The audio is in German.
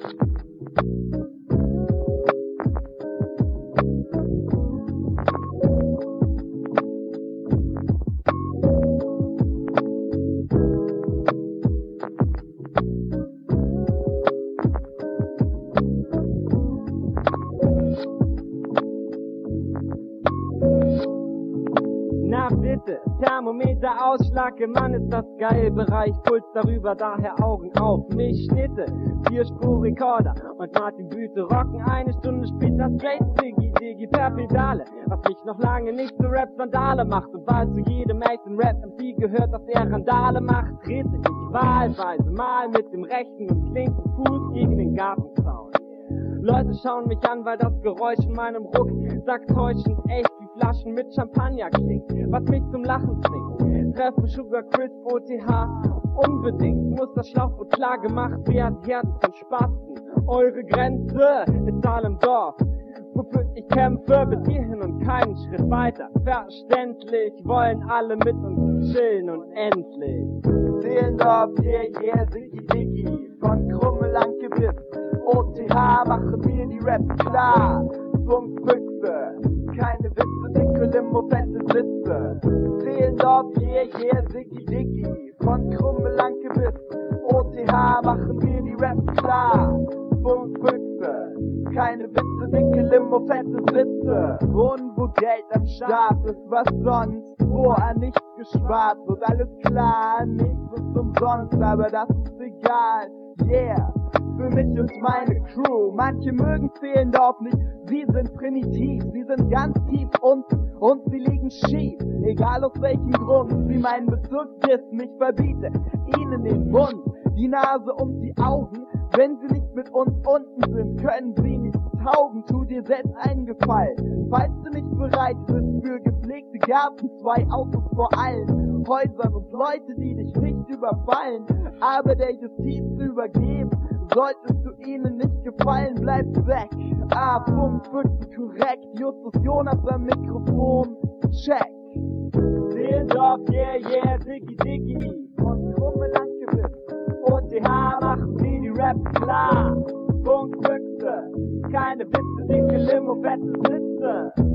Na bitte, Thermometer ausschlage, Mann, ist das geil, Bereich Puls darüber, daher Augen auf, Milchschnitte, 4-Spur-Rekorder und Martin Büte rocken eine Stunde später straight Diggi per Pedale, was mich noch lange nicht zu Rap-Sandale macht und bald zu jedem echten Rap-MC gehört, dass er Randale macht, trete ich wahlweise mal mit dem rechten und linken Fuß gegen den Gartenzaun. Leute schauen mich an, weil das Geräusch in meinem Rucksack täuschend echt wie Flaschen mit Champagner klingt, was mich zum Lachen zwingt. Treffe Sugar Crisp OTH unbedingt, muss das Schlauchboot klar gemacht werden, Herz von Spasten. Eure Grenze ist all im Dorf, wofür ich kämpfe, bis hierhin und keinen Schritt weiter. Verständlich wollen alle mit uns chillen und endlich Zehlendorf, yeah, Diggi, von Krummelanke bis OTH machen mir die Raps klar. Funkfüchse, keine Witze, dicke Limo, fette Sitze. Zehlendorf, yeah, Diggi, von Krummelanke bis OTH machen mir die Raps klar. Funkfüchse, keine Witze, dicke Limo, fette Sitze. Und wo Geld am Start ist, was sonst, wo an nichts gespart wird, alles klar, nichts ist umsonst, aber das ist egal, yeah. Für mich und meine Crew, manche mögen Zehlendorf nicht, sie sind primitiv, sie sind ganz tief unten und sie liegen schief, egal aus welchem Grund, sie meinen Bezirk dissen, ich verbiete ihnen den Mund, die Nase und die Augen, wenn sie nicht mit uns unten sind, können sie nicht taugen, tu dir selbst einen Gefallen, falls du nicht bereit bist für gepflegte Gärten, 2 Autos vor allen Häusern und Leute, die dich nicht überfallen, aber der Justiz übergeben, solltest du ihnen nicht gefallen, bleib weg. Funkfüchse korrekt, Justus Jonas am Mikrofon, check. Zehlendorf, yeah, Diggi, Von Krummelanke bis OTH machen sie die Raps klar. Funkfüchse, keine Witze, dicke Limo, fette Sitze.